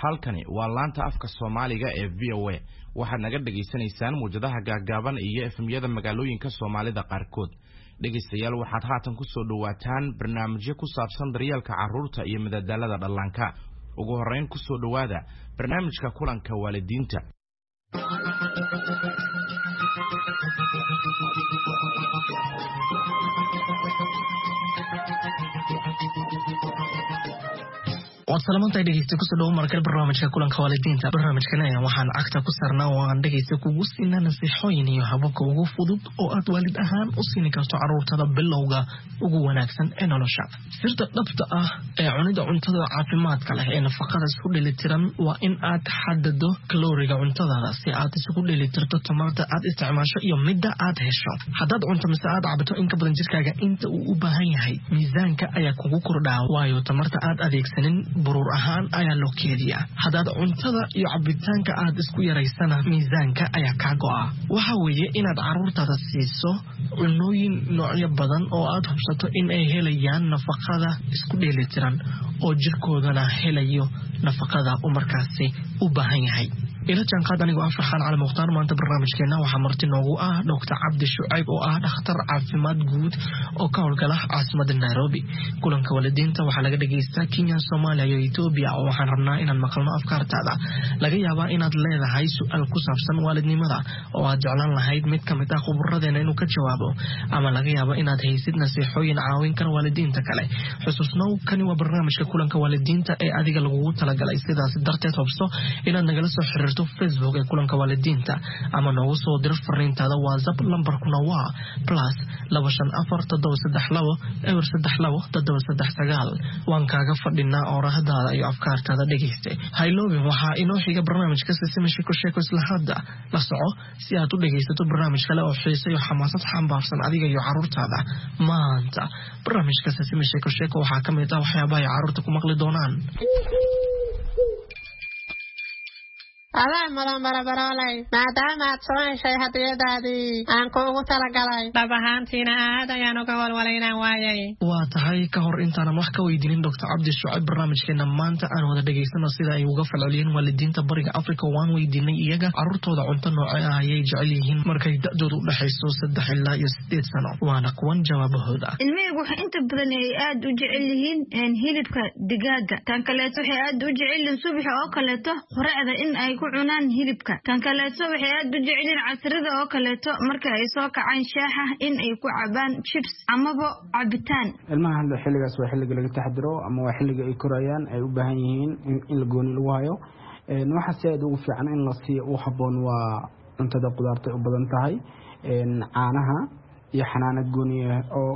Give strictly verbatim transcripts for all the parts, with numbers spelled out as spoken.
halkani waa laanta afka Soomaaliga ee V O A waxaad naga dhageysanaysaan muujadaha gaagaaban iyo F M-yada magaalooyinka Soomaalida qaarkood dhageystayaal waxaad haatan ku soo dhawaataan barnaamijyo ku saabsan daryeelka carruurta iyo madadaalada dhallaanka ugu horeyn ku soo dhawaada barnaamijka kulanka waalidiinta وسلامتي dhageysta ku soo dhaw markale barnaamijka kulanka waalidiinta barnaamijkan ayaa waxaan agta ku sarnaa oo aan dhageysta kugu siinaa nasiixooyin iyo hababka ugu fudud oo aad waalid ahaan u siin karto carruurtada bilowga ugu wanaagsan ee nolosha sirta dhabta ah ee cunida cuntada caafimaadka leh ee nafaqada isku dheelitiran waa in aad xadado kalooriga cuntada si aad isku dheelitirto tamarta aad isticmaasho iyo midda aad hesho haddaad cunto mise aad cabto in ka badan jirkaaga inta uu u baahan yahay miisaanka ayaa kugu kordhaa waayo tamarta aad adeegsanin burur ahaan ayaa loo keediyaa haddaad cuntada iyo cabitaanka aad isku yaraysana miisaanka ayaa kaa go'a waxa weeye inaad carruurtaada siiso cunooyin noocyo badan oo aad hubsato in ay helayaan nafaqada isku dheelitiran oo jirkoodana helayo nafaqada uu markaasi u baahan yahay ila jaanqaad anigu ah Farxaan Cali Mukhtaar maanta barnaamijkeena waxaa marti noogu ah Doctor Cabdi Shucayb oo ah dhakhtar caafimaad guud oo ka howlgala caasimadda Nairobi kulanka waalidiinta waxaa laga dhageystaa Kenya Soomaaliya iyo Ethiopia oo waxaan rabnaa inaan maqalno afkaartaada laga yaabaa inaad leedahay su'aal ku saabsan waalidnimada oo aad jeclaan lahayd mid ka mid ah khubaradeena inuu ka jawaabo ama laga yaabo inaad haysid nasiixooyin caawin kara waalidiinta kale xusuusnow kani waa barnaamijka kulanka waalidiinta ee adiga lagugu talagalay sidaas darteed hubso inaad nagala soo xiriirto Facebook ee kulanka waalidiinta ama noogu soo dir fariintaada WhatsApp lambarkuna waa plus laba shan afar toddoba saddex labo eber saddex labo toddoba saddex sagaal waan kaaga fadhinaa oorahadaada iyo afkaartaada dhageyste hayloobin waxaa inoo xiga barnaamijka Sesame Sheko Sheko isla hadda la soco si aad u dhageysato barnaamij kale oo xiiso iyo xamaasad xambaarsan adiga iyo carruurtaada maanta barnaamijka Sesame Sheko Sheko waxaa ka mid ah waxyaabaha ay carruurta ku maqli doonaan adaa madan barabarolay maadaama aad samayshay hadiyadaadii aan kuugu talagalay dhab ahaantiina aad ayaan uga walwalaynaan waayay waa tahay ka hor intaanan wax ka weydiinin Doctor Cabdi Shucayb barnaamijkeena maanta aan wada dhageysano sida ay uga falceliyeen waalidiinta bariga Afrika waan weydiinay iyaga carruurtooda cunto noocee ah ayay jecel yihiin markay da'doodu u dhaxayso saddex ilaa iyo sideed sano waana kuwan jawaabahooda ilmihii waxa inta badan ay aad u jecel yihiin hilibka digaaga tan kaleeto waxay aad u jecel yihiin subax oo kaleeto quraacda in ay cunaan hilibka tan kaleeto waxay aad u jeceliin casrada oo kaleeto marka ay soo kacaan shaaha in ay ku cabaan chips amaba cabitaan ilmaha hadda xilligaas waa xilliga laga taxadiro ama waa xilliga ay korayaan ay u baahan yihiin in la gooni lagu hayo een waxa si aad ugu fiican in la siiyo u haboon waa cuntada qudaarta u badan tahay een caanaha iyo xanaanad gooniye oo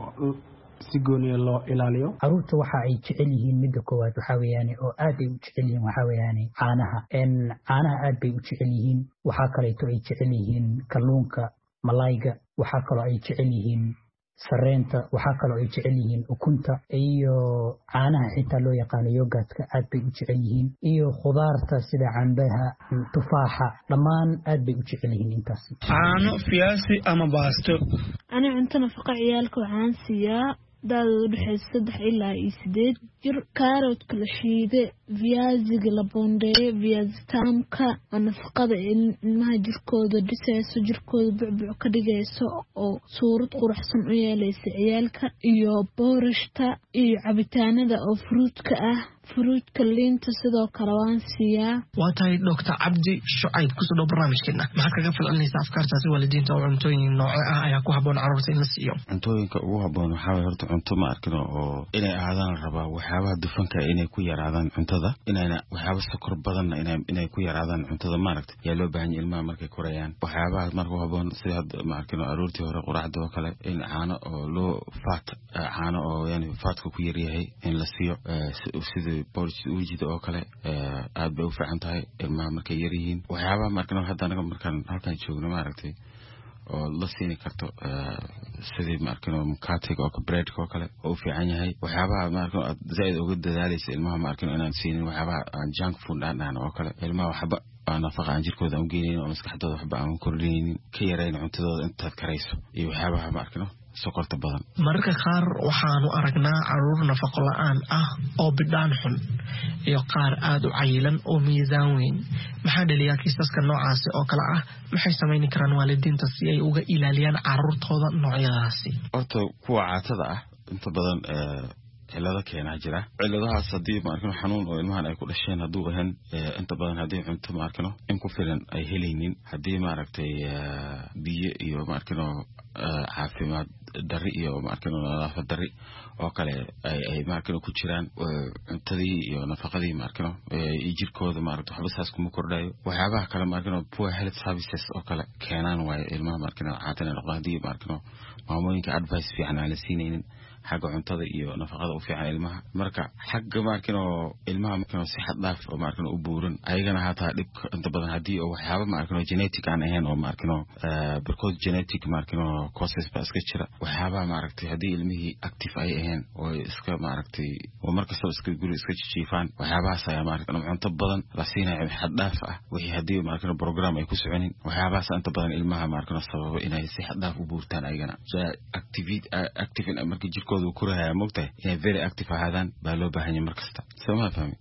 si gooniye loo ilaaliyo carruurta waxa ay jecel yihiin midda koowaad waxa weeyaan oo aad ay u jecel yihiin waxa weeyaan caanaha in caanaha aad bay u jecel yihiin waxa kale oo ay jecel yihiin kalluunka malayga waxa kale oo ay jecel yihiin sareenta waxa kale oo ay jecel yihiin ukunta iyo caanaha xitaa loo yaqaan yogurtka aad bay u jecel yihiin iyo khudaarta sida cambaha tufaaxa dhamaan aad bay u jecel yihiin intaas caano fiyaasi ama baasto ani cunto nafaqo ciyaalka waxaan siiyaa daadoodu dhaxaysa saddex ilaa iyo sideed jir kaaroodka la shiide viaziga la bondeeye viazitaamka waa nafaqada ilmaha jirkooda dhisayso jirkooda bucbuc ka dhigayso oo suurad quruxsan u yeelaysa ciyaalka iyo boorashta iyo cabitaanada oo fruudka ah fruudka liinta sidoo kale waan siiyaa waa tahay Doctor Cabdi Shucayb ku soo dhaw barnaamijkeena maxaad kaga falcelinaysaa afkaartaasi waalidiinta oo cuntooyin nooce ah ayaa ku haboon carruurta in la siiyo cuntooyinka ugu haboon waxaa weeye horta cunto ma arkino oo inay aadaan rabaa waxyaabaha dufanka inay ku yaraadaan cuntada inayna waxyaabo sokor badan inay inay ku yaraadaan cuntada ma aragtay yaa loo baahan yahay ilmaha markay korayaan waxyaabaha marka haboon sida ma arkino aroortii hore quraacda oo kale in caano oo loo fat caano oo yani fatka ku yar yahay in la siiyo sida booliska wajida oo kale aad bay u fiican tahay ilmaha markay yar yihiin waxyaabaha markana hadda anaga markaan halkan joogno ma aragtay oo la siin karto sidii markano mukatiga oo breadka oo kale oo fiican yahay waxyaabaha markano zaid uga dadaalaysa ilmaha markano inaan siinin waxyaabaha junk food aan oo kale ilmaha waxba nafaqa aan jirkooda aan geynaynin oo maskaxdooda waxba aan kordhinaynin ka yarayna cuntadooda intaad karayso iyo waxyaabaha ma arkino sokorta badan. mararka qaar waxaanu aragnaa caruur nafaqo la'aan ah oo bidhaan xun iyo qaar aad u cayilan oo miisaan weyn. maxaa dhaliyaa kiisaska noocaasi oo kale ah? maxay samayn karaan waalidiinta si ay uga ilaaliyaan caruurtooda noocyadaasi? horta kuwa caatada ah inta badan cilado keenaa jira. ciladahaas haddii ma arkino xanuun oo ilmahan ay ku dhasheen hadduu ahan inta badan haddii cunto ma arkino in ku filan ay helaynin, haddii maaragtay biyo iyo ma arkino caafimaad dari iyo ma arkino nadaafad dari oo kale ay ay ma arkino ku jiraan, cuntadii iyo nafaqadii ma arkino iyo jirkooda ma arkino waxba saas kuma kordhayo. waxyaabaha kale ma arkino poor health services oo kale keenaan waaye ilmaha ma arkino caatana noqdo haddii ma arkino maamooyinka advice fiican aan la siinaynin xagga cuntada iyo nafaqada u fiican ilmaha. marka xagga ma arkino ilmaha ma arkino si xad dhaaf oo ma arkino u buuran ayagana hataa dhib inta badan haddii oo waxyaaba ma arkino genetic aan ahayn oo ma arkino because genetic ma arkino causes ba iska jira. waxyaabaha ma aragtay haddii ilmihii active ay ahayn oo iska ma aragtay oo markasta iska guri iska jiifaan, waxyaabahaas ayaa ma arkino cunto badan la siinayo xad dhaaf ah wixii haddii ma arkino program ay ku soconin. waxyaabahaas inta badan ilmaha ma arkino sababo inay si xad dhaaf u buurtaan ayagana activity active marka jirkooda uu koraya moogtahay inay very active ahaadaan baa loo baahan yahay markasta. sama fahmi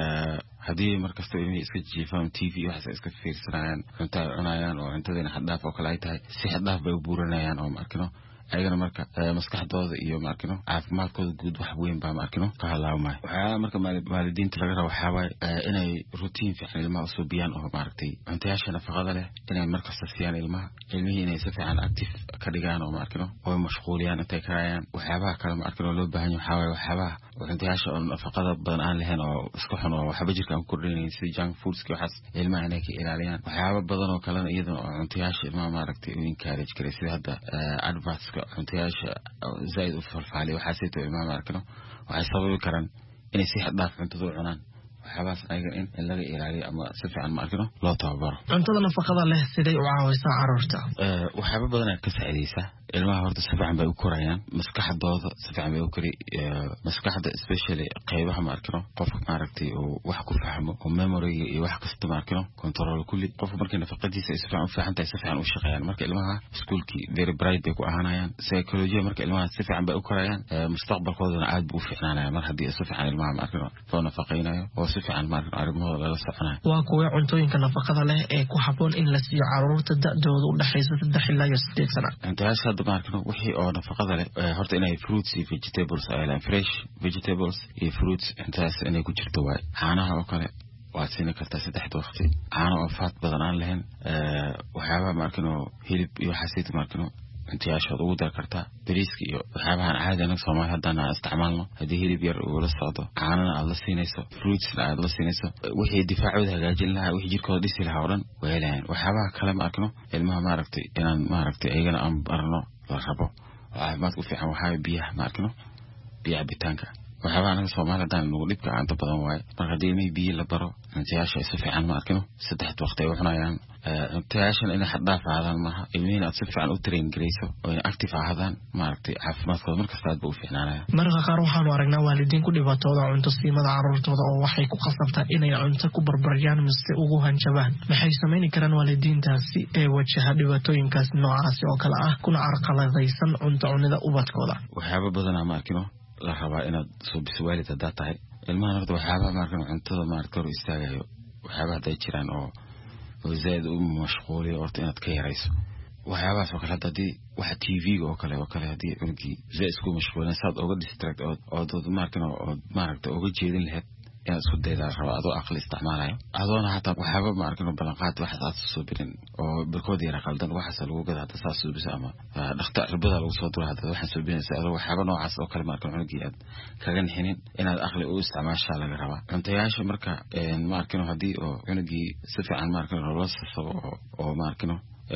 haddii markasta ilmihii iska jiifaan T V waxaas iska fiirsanayaan cunto cunayaan oo cuntadina xad dhaaf oo kale ay tahay si xad dhaaf bay u buuranayaan oo ma arkino ayagana marka maskaxdooda iyo ma arkino caafimaadkooda guud wax weyn baa ma arkino ka halaawmay. waxaa marka waalidiinta laga rabo waxaa waaye inay routine fiican ilmaha usoo biyaan oo ma aragtay cuntayaasha nafaqada leh inay markasta siiyaan ilmaha, ilmihii inay si fiican active ka dhigaan oo ma arkino oo mashquuliyaan intay karayaan. waxyaabaha kale ma arkino loo baahan yahay waxaa waaye waxyaabaha cuntayaasha oo nafaqada badan aan lahayn oo iska xun oo waxba jirka aan kordhinayn sida junk foods ki waxaas ilmaha inay ka ilaaliyaan. waxyaaba badan oo kalena iyadana oo cuntayaasha ilmaha ma aragtay u encourage karay sida hadda adverts cuntayaasha zaid u falfaaliyo waxaasayto ilmaha ma arkino waxay sababi karaan inay si xad dhaaf cuntada u cunaan. waxyaabahaas ayaga in laga ilaaliyo ama si fiican ma arkino loo tababaro. cuntada nafaqada leh siday u caawisaa caruurta? waxyaaba badan aad ka saacidaysaa ilmaha. horta si fiican bay u korayaan, maskaxdooda si fiican bay u kori maskaxda especially qaybaha ma arkino qofka ma aragtay oo wax ku fahmo oo memory iyo wax kasta ma arkino control kulli qofka markay nafaqadiisa si fiican u fahantahay si fiican u shaqeeyaan. marka ilmaha schoolkii very bright bay ku ahaanayaan. psychology marka ilmaha si fiican bay u korayaan, mustaqbalkoodana aad buu u fiicnaanaya mar haddii si fiican ilmaha ma arkino loo nafaqeynayo oo si fiican ma arkino arrimahooda lala soconayo. waa kuwa cuntooyinka nafaqada leh ee ku habboon in la siiyo caruurta da'dooda u dhaxaysa saddex ilaa iyo siddeed sano? intaas ma arkino wixii oo nafaqada leh horta inay fruits iyo vegetables ay leeyihiin, fresh vegetables iyo fruits intaas inay ku jirto waay. caanaha oo kale waad siin kartaa saddexda waqti, caano oo faat badan aan lahayn. waxyaabaha ma arkino hilib iyo waxaasayta ma arkino intiyaashood ugu dar kartaa. bariiska iyo waxyaabahan caadi anaga Soomaali haddana isticmaalno haddii hilib yar uu la socdo caanana aad la siinayso fruitsna aad la siinayso wixii difaacooda hagaajin lahaa wixii jirkooda dhisi lahaa oo dhan way helayaan. waxyaabaha kale ma arkino ilmaha ma aragtay inaan ma aragtay ayagana aan barno la rabo caafimaad ku fiican waxaa biyaha ma arkino biyo cabitaanka. waxyaabaha anaga Soomaali haddana nagu dhibka aanta badan waaye. marka haddii ilmihii biyo la baro intiyaasha si fiican ma arkino saddexda waqti ay u cunayaan. intiyaashan inay xad dhaaf ahaadaan maaha, ilmihiina aad si fiican u train garayso oo inay active ahaadaan ma aragtay caafimaadkooda markasta aad ba u fiicnaanaya. mararka qaar waxaanu aragnaa waalidiin ku dhibaatooda cunto siimada caruurtooda oo waxay ku qasabtaa inay cunto ku barbaryaan mise ugu hanjabaan. maxay samayn karaan waalidiintaasi ee wajaha dhibaatooyinkaas noocaasi oo kale ah kuna carqaladaysan cunto cunida ubadkooda? waxyaaba badanaa ma arkino la rabaa inaad soo biso waalid haddaad tahay ilmahan horta waxyaabaha ma arkino cuntada ma aragta hor istaagayo waxyaabaha hadday jiraan oo oo zaid u mashquuliyo horta inaad ka yarayso. waxyaabahaas oo kale hadda haddii waxa T V-ga oo kale oo kale haddii cunugii zaid isku mashquulin saad oga distract ood ood ma arkino ood ma aragta oga jeedin lahayd inaad isku daydaa raba adoo aqli isticmaalayo adoona hataa waxyaaba ma arkino ballanqaad waxaas aad soo birin oo barkood yara qaldan waxaas lagu gada hadda saas soo bisa ama dhakhtar irbada lagu soo duro hadda waxaan soo binaysa adoo waxyaaba noocaas oo kale ma arkino cunugii aad kaga nixinin inaad aqli u isticmaashaa laga rabaa. cuntayaasha marka ma arkino haddii oo cunugii si fiican ma arkino loo sasabo oo ma arkino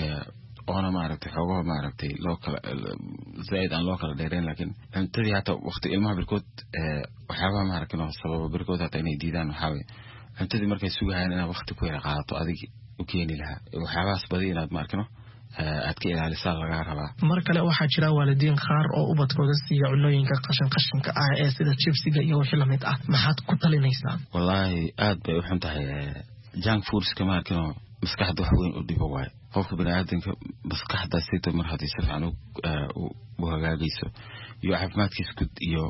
oona ma aragtay xoogaha ma aragtay loo kala zaid aan loo kala dheereen laakiin cuntadii hata waqti ilmaha birkood waxyaabaha ma arkino sababa birkood hata inay diidaan waxaa weeye cuntadii markay sugahayaan inaad waqti ku yara qaadato adigi u keeni lahaa. waxyaabahaas badi inaad ma arkino aad ka ilaalisaa laga rabaa. mar kale waxaa jira waalidiin qaar oo ubadkooda siiya cunooyinka qashin qashinka ah ee sida jibsiga iyo wixii lamid ah, maxaad ku talinaysaa? wallaahi aad bay u xun tahay junk foods kama arkino maskaxda wax weyn u dhibo waay qofka bini'aadamka maskaxda sida mar hadii si fiican u hagaagayso iyo caafimaadkiisa guud iyo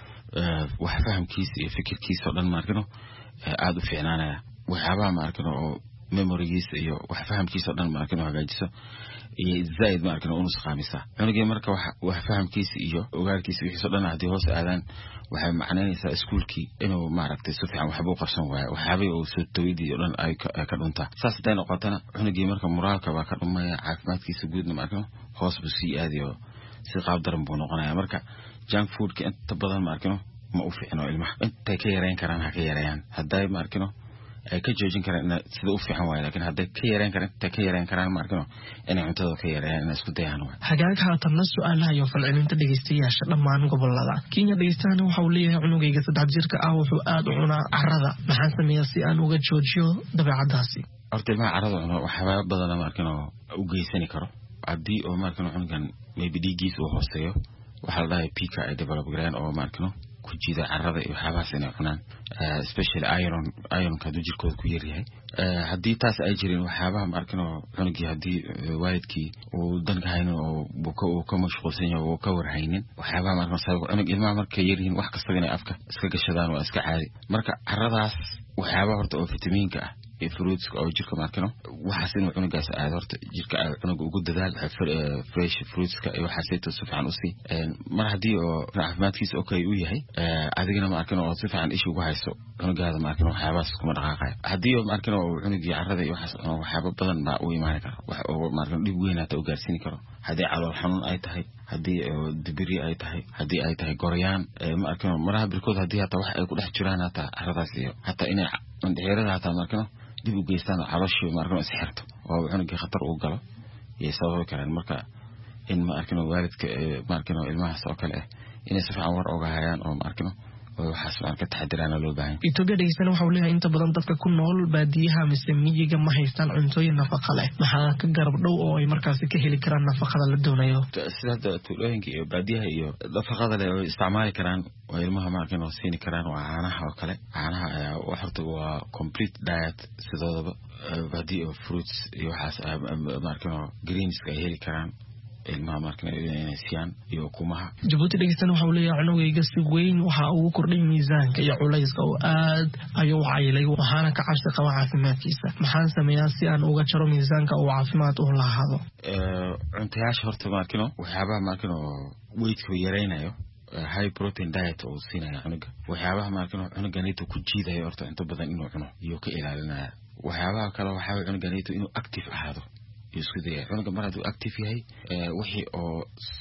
wax fahamkiisa iyo fikirkiisa oo dhan ma arkino aad u fiicnaanaya waxyaabaha ma arkino oo memorygiisa iyo wax fahamkiisa oo dhan ma arkino hagaajiso iyo zaid ma arkino uu nusqaamisa cunugii marka wax fahamkiisa iyo ogaarkiisa wixii soo dhan hadii hoos aadaan waxay macnaynaysaa iskuulkii inuu maaragtay si fiican waxba u qabsan waayo waxaabay oo soo tawidii oo dhan ay ka dhuntaa saas day noqotana cunugii marka moraalka waa ka dhumaya caafimaadkiisa guudna marka hoos buu sii aadiyo si qaab daran buu noqonayaa marka junk foodka inta badan markino ma u fiicno ilmaha inta ka yareen karaan ha ka yareeyaan haday markino ay ka joojin karaan sida u fiican waayo laakiin haday ka yareen karaan inta ka yareen karaan markino inay cuntada ka yareeyaan isku dayaan waa hagaag haatan su'aalaha iyo falcelinta dhageystayaasha dhammaan gobolada Kenya dhageystaana waxa uu leeyahay cunugayga saddex jirka ah wuxuu aad u cunaa carrada maxaan sameeyaa si aan uga joojiyo dabeecadaasi horta ilmaha carrada cunaa waxyaabo badan markino u geysani karo hadii oo markino cunugan maybe dhiiggiisa uu hooseeyo waxa la dhahay pika ay develop gareen oo markino ku jida carrada iyo waxyaabahaas inay cunaan especially iron iron ka jirkooda ku yar yahay hadii taas ay jireen waxyaabaha markino cunugii hadii waalidkii uu danka haynin oo buka uu ka mashquulsan yahay oo ka warhaynin waxyaabaha markino sabab cunug ilmaha marka yar yihiin wax kasta inay afka iska gashadaan waa iska caadi marka carradaas waxyaabaha horta oo fitamiinka ah ee fruits oo jirka markino waxa sin cunugaas aad horta jirka cunuga ugu dadaal fresh fruits ka waxa sayto si fiican u si mar hadii oo caafimaadkiisa okay u yahay adigana markino oo si fiican ishu ugu hayso cunugaada markino waxyaabahaas kuma dhaqaaqay hadii oo markino cunugii carrada iyo waxa waxyaabo badan ma u imaan karo wax oo markino dib weyn aad u gaarsiin karo hadii calool xanuun ay tahay hadii dibiri ay tahay hadii ay tahay goryaan markino maraha birkood hadii hata wax ay ku dhex jiraan hata carradaas iyo hata inay mandheerada hata markino dib u geystaan calooshii markano is xirto oo cunugii khatar u galo iyo sabab kale marka in ma arkino waalidka markino ilmaha soo kale ah inay si fiican war oga hayaan oo markino oo waxaas aan ka taxadiraan loo baahan Itoobiya dhageysan waxa uu leeyahay inta badan dadka ku nool baadiyaha mise miyiga ma haystaan cuntooyin nafaqo leh maxaa ka garab dhow oo ay markaas ka heli karaan nafaqada la doonayo sida tuulooyinka iyo baadiyaha iyo nafaqada leh oo isticmaali karaan oo ilmaha markino siin karaan waa caanaha oo kale caanaha ayaa waxta waa complete diet sidooda baadiyo fruits iyo waxaas markino greens ay heli karaan ilmaha markana inay siiyaan iyo kumaha Djibouti dhageysan waxa uu leeyahay cunugayga si weyn waxa uu kordhay miisaanka iyo culayska oo aad ayuu caylay waxaana ka cabsi qaba caafimaadkiisa maxaan sameeyaa si aan uga jaro miisaanka oo caafimaad u lahaado ee cuntayaasha horta markino waxyaabaha markino weight-ku yareynayo high protein diet oo siinaya cunuga waxyaabaha markino cunuganito ku jiidayo horta inta badan inuu cuno iyo ka ilaalinaya waxyaabaha kale waxa cunuganito inuu active ahaado isku day cunuga mar haduu active yahay wixii oo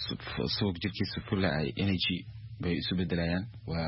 soo jirkiisa full ay energy bay isu bedelayaan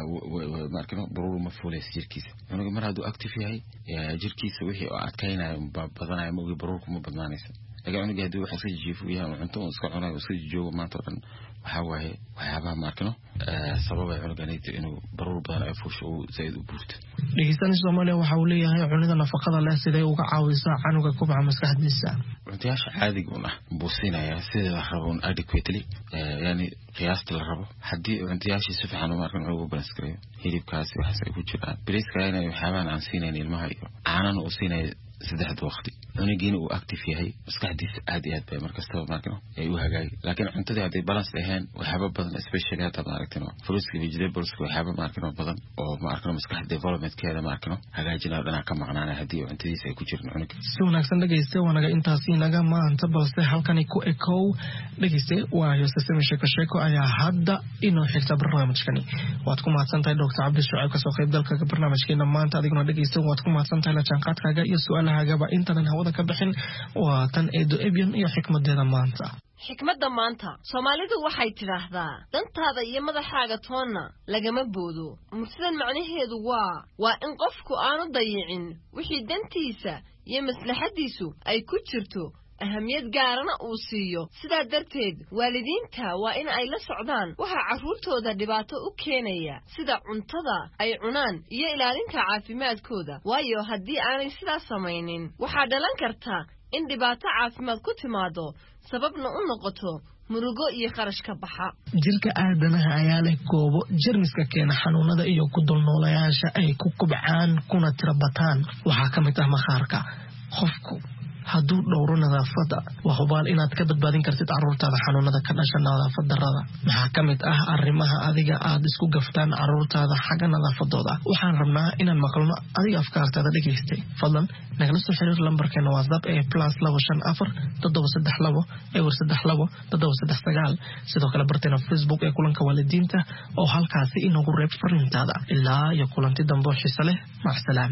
waa markano baruur ma fuuleys jirkiisa cunuga mar haduu active yahay jirkiisa wixii oo adkaynayo badanayo ma ugu baruur kuma badnaanaysa laga cunuga haduu waxa si jiifu yahay cunto iska cunayo iska joogo maanta dhan waxa waaye waxyaabaha markano sabab ay cunuganayto inuu baruur badan ay fuusho oo zaid u buurto dhageysan Soomaaliya waxa uu leeyahay cunida nafaqada leh siday uga caawisaa canuga kubca maskaxdiisa cuntayaasha caadiga ah buusinaya sida la rabo adequately yani qiyaasta la rabo hadii cuntayaasha si fiican u markan ugu balanskareeyo hilibkaasi waxa ay ku jiraan bariiska inay waxyaabahan aan siinayna ilmaha iyo caanana u siinay saddex waqti cunugiina uu active yahay maskaxdiisa aad iyo aad bay markasta markano ay u hagaag laakiin cuntada haday balance ahayn waxyaabo badan especially hada maaragtino fruits iyo vegetables waxyaabo markano badan oo markano maskax development-keeda markano hagaajinaa dhana ka maqnaanay hadii cuntadiisa ay ku jiraan cunuga si wanaagsan dhageyste wanaga intaasi naga maanta balse halkan ku ekow dhageyste waayo sistema sheeko sheeko ayaa hadda inoo xigta barnaamijkani waad ku mahadsantahay Doctor Cabdi Shucayb ka soo qayb galka barnaamijkeena maanta adiguna dhageyste waad ku mahadsantahay la jaanqaadkaaga iyo su'aalahaaga intaan hawada ka bixin waa tan eedo ebian iyo xikmadeeda maanta xikmadda maanta Soomaalidu waxay tiraahdaa dantaada iyo madaxaaga toonna lagama boodo mursidan macnaheedu waa waa in qofku aanu dayicin wixii dantiisa iyo maslaxadiisu ay ku jirto ahamiyad gaarana uu siiyo sidaa darteed waalidiinta waa in ay la socdaan waxa carruurtooda dhibaato u keenaya sida cuntada ay cunaan iyo ilaalinta caafimaadkooda waayo haddii aanay sidaas samaynin waxaa dhalan karta in dhibaato caafimaad ku timaado sababna u noqoto murugo iyo kharash ka baxa jirka aadanaha ayaa leh goobo jeermiska keena xanuunada iyo ku dulnoolayaasha ay ku kubcaan kuna tirabataan waxaa ka mid ah maqaarka qofku hadduu dhowro nadaafadda waa hubaal inaad ka badbaadin kartid carruurtaada xanuunada ka dhasha nadaafad darrada maxaa ka mid ah arrimaha adiga aad isku gaftaan carruurtaada xagga nadaafadooda waxaan rabnaa inaan maqalno adiga afkaartaada dhegaystay fadlan nagala soo xiriir lambarkeena whatsapp ee plus labo shan afar toddoba saddex labo ewer saddex labo toddoba saddex sagaal sidoo kale barteena facebook ee kulanka waalidiinta oo halkaasi inagu reeb fariintaada ilaa iyo kulanti dambe oo xiiso leh macsalaam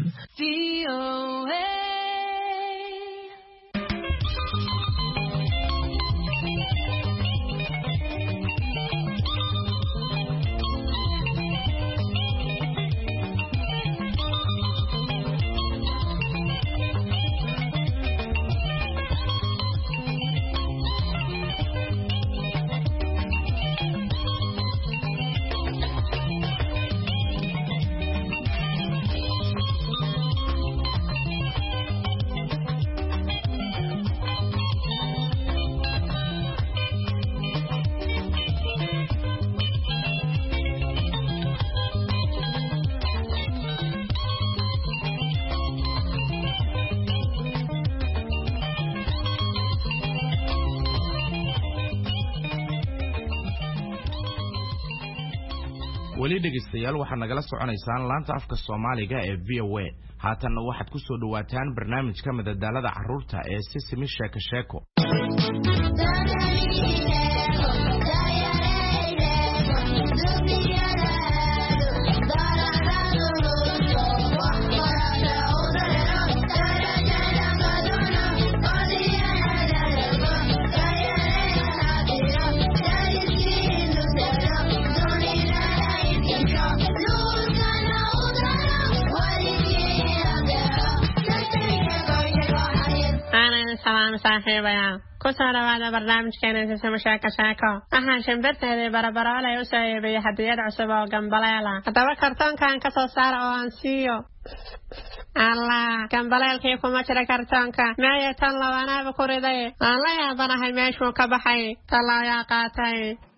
weli dhegeystayaal waxaad nagala soconaysaan laanta afka Soomaaliga ee V O A haatanna waxaad ku soo dhawaataan barnaamijka madadaalada carruurta ee Sisimi Sheeko Sheeko salaam saaxiibaya ku soo dhawaada barnaamijkeena Sisimi Sheeko Sheeko waxaan shanbarteedii barabaroolay u soo iibiyay hadiyad cusub oo gambaleela haddaba kartoonkan ka soo saar oo aan siiyo allah gambaleelkii kuma jira kartoonka meeya tan labanaaba ku riday aan la yaabanahay meeshuu ka baxay talaayaa qaatay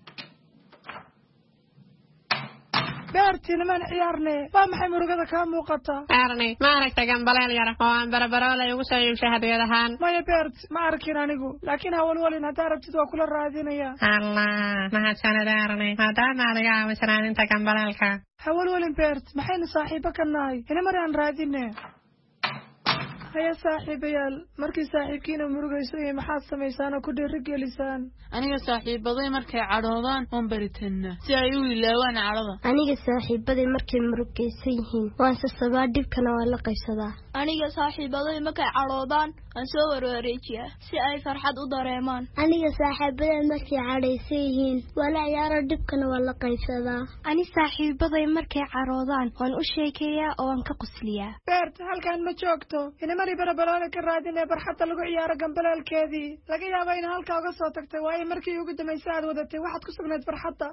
beertina man ciyaarne waa maxay murugada ka muuqata arni ma aragtay gambaleel yar oo aan barabaroolay ugu soo iibshay hadiyad ahaan maya beert ma arkin anigu laakiin hawalwalin haddaa rabtid waa kula raadinaya allah mahadsanid arni maadaama adiga aawisanaadinta gambaleelka hawalwalin beert maxaynu saaxiibo ka nahay ina mari aan raadine haya saaxiibayaal markii saaxiibkiina murugaysan yahay maxaad samaysaan oo ku dhiirigelisaan aniga saaxiibaday markay cadhoodaan waan baritanaa si ay u ilaawaan cadhada aniga saaxiibaday markay murugaysan yihiin waan sasabaa dhibkana waa la qaybsadaa aniga saaxiibaday markay cadhoodaan waan soo warwareejiyaa si ay farxad u dareemaan aniga saaxiibaday markay cadhaysan yihiin waa la ciyaaro dhibkana waa la qaybsadaa ani saaxiibaday markay cadhoodaan waan u sheekeeyaa oo waan ka qosliyaa beert halkaan ma joogto inamari barabaroole ka raadinee barxadda lagu ciyaaro gambaleelkeedii laga yaaba in halkaa uga soo tagtay waayo markii ugu dambaysay aad wadatay waxaad ku sugnayd farxadda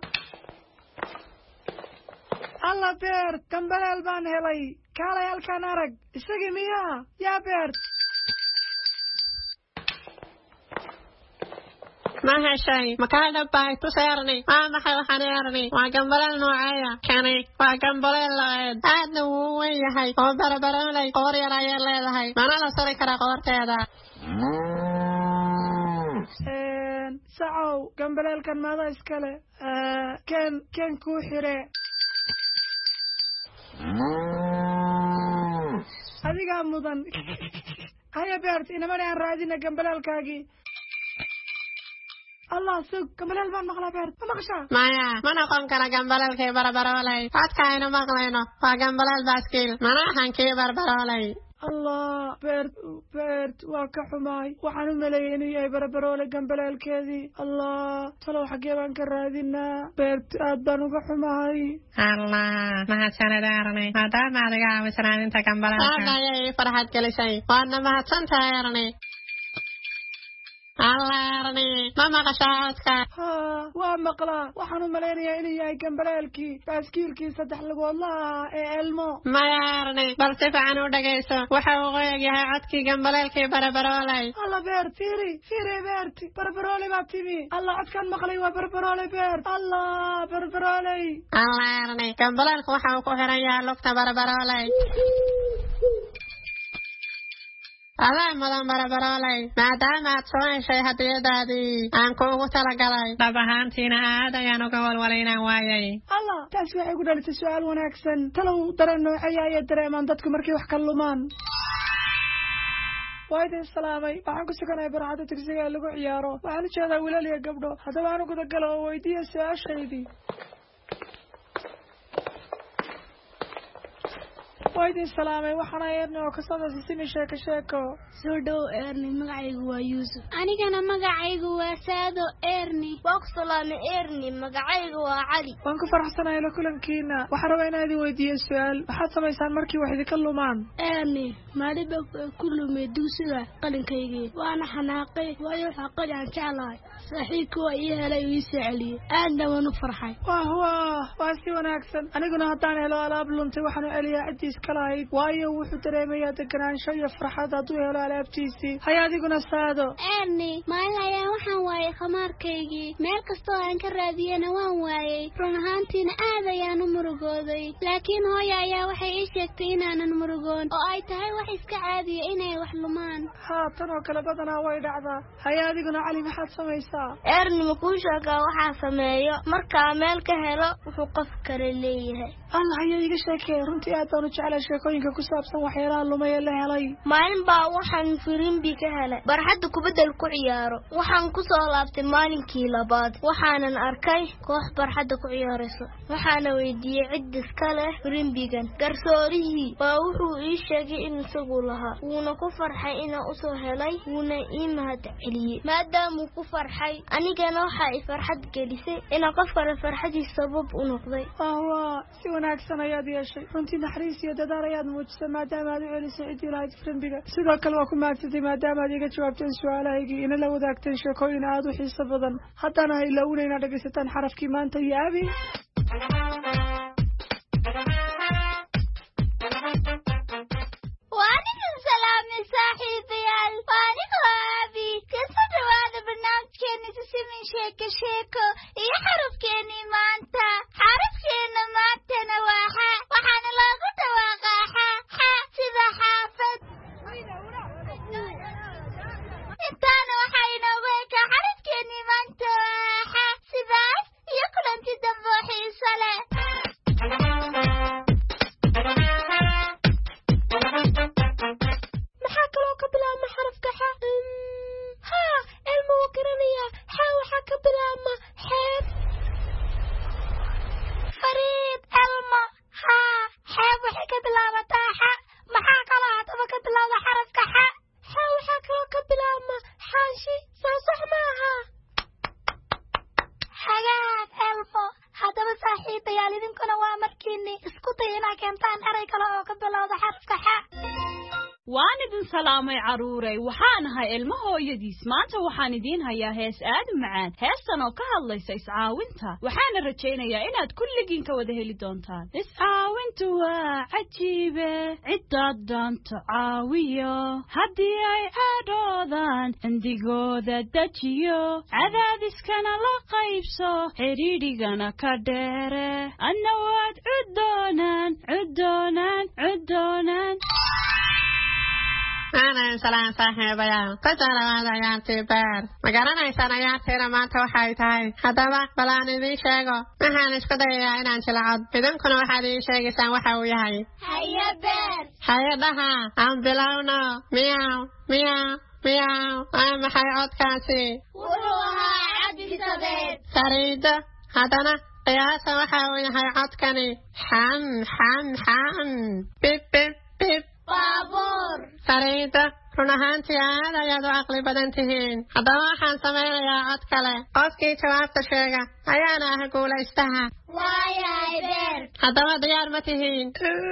alla beert gambaleel baan helay kaalay halkaan arag isagii miyaa yaa beert ma heshay makaa dhabbay tuseerni waa maxay waxaan eerni waa gambaleel nooceeya kani waa gambaleel laeed aadna wuu u weyn yahay oo barabaroolay qoor yar ayay leedahay mana la sari kara qoorteeda sacow gambaleelkan maada iskale ken ken kuu xire adigaa mudan haya beert inamani aan raadina gambaleelkaagii allah sug gambaleel baan maqlaa beert ma maqashaa maya ma noqon kara gambaleelkii barabaroolay codka aynu maqlayno waa gambaleel baaskiil mana ahan kii barabaroolay allah beert beert waa ka xumaay waxaan u maleeyay inuu yahay barabaroole gambaleelkeedii allah talow xaggee baan ka raadinaa beert aad baan uga xumahay allah mahadsanid arni maadaama adiga aawisanaadinta gambaleelka aad ayay farxad gelisay waadna mahadsantahay arni allaarni ma maqashaadka haa waa maqlaa waxaan u malaynayaa inuu yahay gambaleelkii baaskiilkii saddex lugoodlaha ee elmo mayaarni bal si fiican u dhagayso waxa uu qoyagyahay codkii gambaleelkii barbaroolay alla beer fiiri fiiri beerti barbaroolay baa timi alla codkaan maqlay waa barbaroolay beer alla barbaroolay allaarni gambaleelku waxa uu ku xiran yahay lugta barbaroolay adaa mudan barbaroolay maadaama aad soo heshay hadiyadaadii aan kuugu talagalay dhab ahaantiina aad ayaan uga walwalaynaan waayay allah taasi waxay ku dhalisay su-aal wanaagsan talow dareen noocaya ayay dareemaan dadku markay wax ka lumaan waa idin salaamay waxaan ku suganahay barxadda tigsiga ee lagu ciyaaro waxaan u jeedaa wiilal iyo gabdho haddaba aanu gudagalo oo weydiiya su-aashaydii waa idin salaamay waxaana eerni oo kasoo simi sheeko sheeko soo dhow eerni magacaygu waa yuusuf anigana magacaygu waa saado eerni waa ku salaamay eerni magacaygu waa cali waan ku faraxsanahay la kulankiina waxaan rabaa inaan idin weydiiyo su-aal waxaad samaysaan markii wax idinka lumaan eerni maaliba ku lumay dugsiga qalinkaygii waana xanaaqay waayo waxaa qali aan jeclahay saaxiibka waa ii helay ii soo celiyey aadna waan u farxay wah wah waa si wanaagsan aniguna haddaan helo alaab luntay waxaan u celiyaa ciddiis kalahayd waayo wuxuu dareemayaa deganaansho iyo farxad hadduu helo alaabtiisii hay adiguna saado eerni maalin ayaan waxaan waayay khamaarkaygii meel kastoo aan ka raadiyana waan waayey run ahaantiina aad ayaan u murugooday laakiin hooya ayaa waxay ii sheegtay inaanan murugoon oo ay tahay wax iska caadiya inay wax lumaan haa tan oo kale badanaa way dhacdaa hay adiguna cali maxaad samaysaa eerni makuu sheegaa waxaa sameeyo markaa meel ka helo wuxuu qof kale leeyahay allah ayaa iga sheekey runtii aad baan u jeclay sheekooyinka ku saabsan waxyaalaha lumay ee la helay maalin baa waxaan firimbi ka helay barxadda kubadda ku ciyaaro waxaan ku soo laabtay maalinkii labaad waxaanan arkay koox barxadda ku ciyaarayso waxaana weydiiyey cid iska leh firimbigan garsoorihii waa wuxuu ii sheegay in isagu lahaa wuuna ku farxay inaan usoo helay wuuna ii mahad celiyey maadaamuu ku farxay anigana waxaa i farxad gelisay inaan qof kale farxadiis sabab u noqday waa si wanaagsan ayaad yeeshay runtii naxariis iyo dadaal ayaad muujisay maadaama aad u celisay ciddii lahayd firimbiga sidoo kale waa ku maadsatay maadaama aad iga jawaabteen su-aalahaygii ina la wadaagteen sheekooyin aad u xiiso badan haddana ha ilaawina inaad dhegaysataan xarafkii maanta iyo abi waanigan salaamay saaxiibayaal waanigoo abi kasoo dhawaada barnaamijkeeni tusimin sheeko sheeko iyo xarafkeenii maanta xarafkeena maantana waa xa waxaana loogu dhawaaqaa xa xa sida xaafad intaana waxaa inoogu ekaa xarafkeenii maanta waa xa sidaas iyo kulanti dambe oo xiiso leh maxaa kaloo ka bilaabma xarafka xa haa elmo wuu garanayaa xa waxaa ka bilaabma xeeb fariid elmo haa xeeb waxay ka bilaabataa xa maxaa kaloo haddaba ka bilaabda xarafka xa xa waxaa kaloo ka bilaabma xaashi soo sax maaha xagaag elmo haddaba saaxiibayaal idinkuna waa markiini isku day inaa keentaan eray kale oo ka bilowda xarafka xa waan idin salaamay caruuray waxaan ahay ilmo hooyadiis maanta waxaan idiin hayaa hees aad u macaan heestan oo ka hadlaysa iscaawinta waxaana rajaynayaa inaad kulligiin ka wada heli doontaan iscaawintu waa cajiibe ciddaad doonto caawiyo haddii ay cadhoodaan cindigooda dejiyo cadaadiskana la qaybso xidhiidhigana ka dheere adna waad cuddoonaan cuddoonaan cuddoonaan aanan salaan saaxiibayaal kasoo dhawaada ciyaartii beer ma garanaysaan ciyaartiina maanta waxay tahay haddaba bal aan idiin sheego waxaan isku dayayaa inaan jilcod idinkuna waxaad ii sheegaysaan waxa uu yahay haye beer haye dhaha aan bilowno miyaw miyaw miyaw waa maxay codkaasi wuxuu ahaa cabdisabeed sariido haddana qiyaasa waxa uu yahay codkani xam xam xam bib bib bib baabuur sariida run ahaantii aad ayaad u caqli badan tihiin haddaba waxaan samaynayaa cod kale qofkii jawaabta sheega ayaana ah guulaystaha waayahay beer haddaba diyaar ma tihiin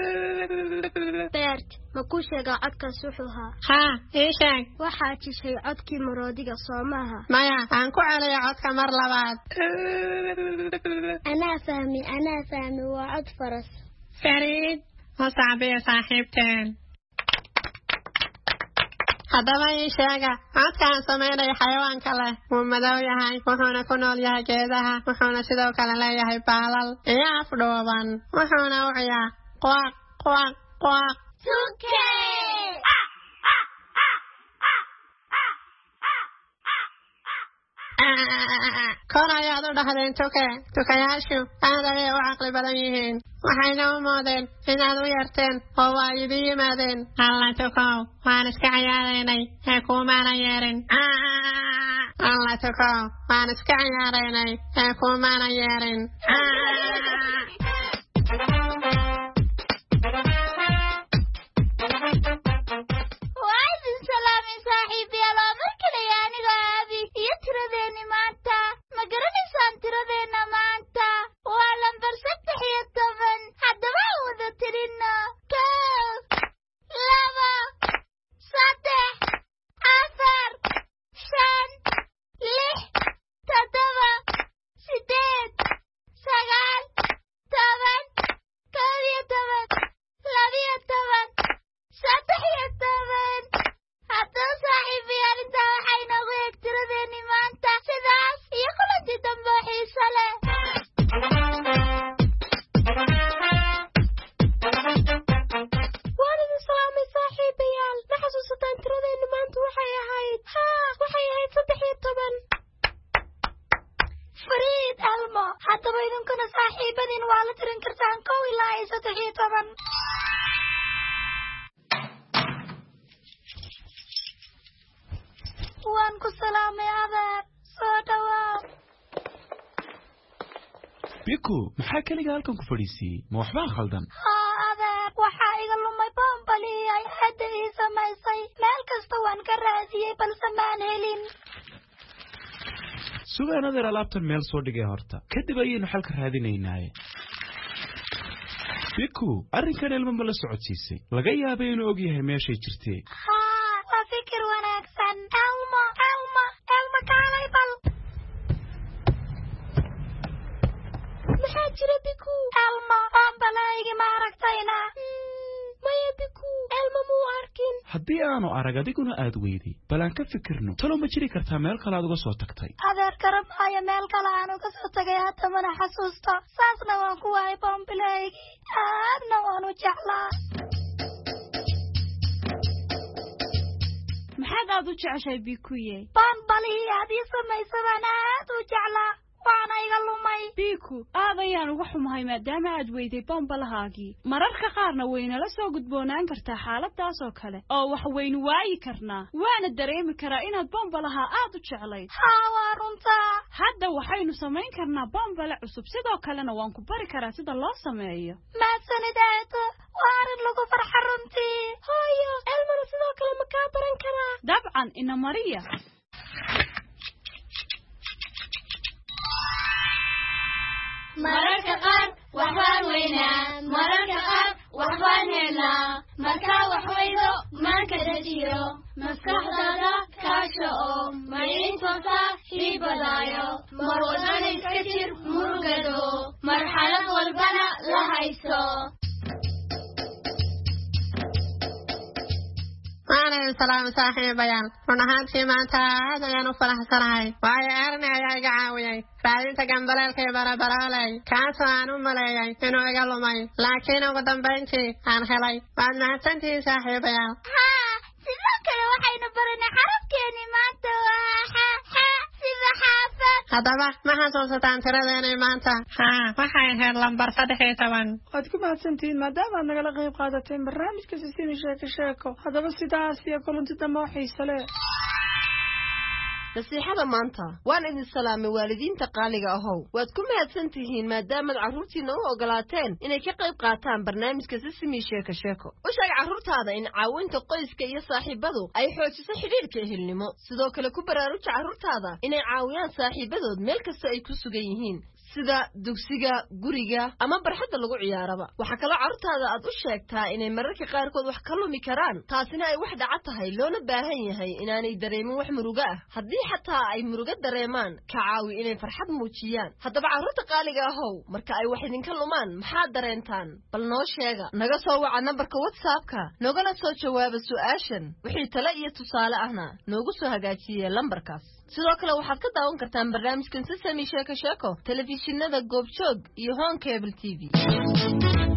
beert ma ku sheegaa codkaas wuxuu ahaa haa ii sheeg waxaa jishay codkii maroodiga soo maaha maya aan ku celiyo codka mar labaad anaa fahmi anaa fahmi waa cod faras fariid oo saabiya saaxiibteen haddaba ii sheega codkaan samaynaya xayawaanka leh wuu madow yahay wuxuuna ku nool yahay geedaha wuxuuna sidoo kale leeyahay baalal iyo afdhuuban wuxuuna u ciyaa quaq quaq quaq tuke kor ayaad u dhahdeen tuke tukayaashu aad ayay u caqli badan yihiin waxayna u moodeen inaad u yarteen oo waa idin yimaadeen alla tukow waan iska ciyaaraynay ee kuumaana yeerin alla tukow waan iska ciyaaraynay ee kuumaana yeerin waan ku salaamay adeer soo dhawaad biku maxaa kaliga halkan ku fadhiisiyey ma waxbaa khaldan haa adeer waxaa iga lumay boonbali ay hadda ii samaysay meel kasta waan ka raadiyey balse maan helin sugaan adeer alaabtan meel soo dhigay horta kadib ayaynu xalka raadinaynaaye biku arrinkan ilma ma la socodsiisay laga yaabay inuu og yahay meeshay jirtee haa waa fikir wanaagsan elmo elmo elmo kaalay bal maxaa jira biku elmo boonbalaygi ma aragtayna maya biku elmo muu arkin haddii aanu arag adiguna aad weyday bal aan ka fikirno talo ma jiri kartaa meel kale aad uga soo tagtay adeer garab maayo meel kale aan uga soo tagay hadda mana xasuusto saasna waan ku waayay boonbalaygi aadna waan u jeclaa maxaad aad u jeceshay bikuye boonbalihii aad ii samaysadaan aad u jeclaa waana iga lumay biku aad ayaan uga xumahay maadaama aad weyday boonbalahaagii mararka qaarna waynala soo gudboonaan kartaa xaaladaas oo kale oo wax waynu waayi karnaa waana dareemi karaa inaad boonbalaha aad u jeclayd haa waa runtaa hadda waxaynu samayn karnaa boonbale cusub sidoo kalena waan ku bari karaa sida loo sameeyo mahadsanid eedo waa arrin lagu farxa runtii hooyo elmana sidoo kale ma kaa baran karaa dabcan ina mariya mararka qaar waxbaan weynaa mararka qaar waxbaan helnaa markaa wax weydo maanka dajiyo maskaxdaada kaasha oo maciintoosa hii badaayo mar walbana iska jir murugado marxalad walbana la hayso waalaikum salaam saaxiibayaal run ahaantii maanta aad ayaan u faraxsanahay waayo erni ayaa iga caawiyey raadinta gambaleelka iyo barabaraaley kaasoo aan u maleeyay inuu iga lumay laakiin ugu dambayntii aan helay waad mahadsantihiin saaxiibayaal haa sidoo kale waxaynu baranay xarafkeeni maanta waa xa xa sida xaafad haddaba ma xasuusataan tiradeenay maanta haa waxay ahayd lambar saddex iyo toban waad ku mahadsantihiin maadaama aad nagala qayb qaadateen barnaamijka sisimi sheeko sheeko haddaba sidaas iyo kulanti dambe oo xiise leh nasiixada maanta waan idin salaamay waalidiinta qaaliga ahow waad ku mahadsan tihiin maadaamaad carruurtiina u ogolaateen inay ka qayb qaataan barnaamijka sisimi sheeko sheeko u sheeg carruurtaada in caawinta qoyska iyo saaxiibadu ay xoojiso xidhiidhka ehelnimo sidoo kale ku baraaruja carruurtaada inay caawiyaan saaxiibadood meel kasta ay ku sugan yihiin sida dugsiga guriga ama barxadda lagu ciyaaraba waxa kale carruurtaada aad u sheegtaa inay mararka qaarkood wax ka lumi karaan taasina ay wax dhaca tahay loona baahan yahay inaanay dareemin wax murugo ah haddii xataa ay murugo dareemaan ka caawi inay farxad muujiyaan haddaba carruurta qaaliga ahow marka ay wax idinka lumaan maxaad dareentaan bal noo sheega naga soo waca nambarka whatsappka nogala soo jawaaba su'aashan wixii tale iyo tusaale ahna noogu soo hagaajiye lambarkaas sidoo kale waxaad ka daawan kartaan barnaamijkan Sesame Sheeko Sheeko telefishinada Goobjoog iyo Home Cable T V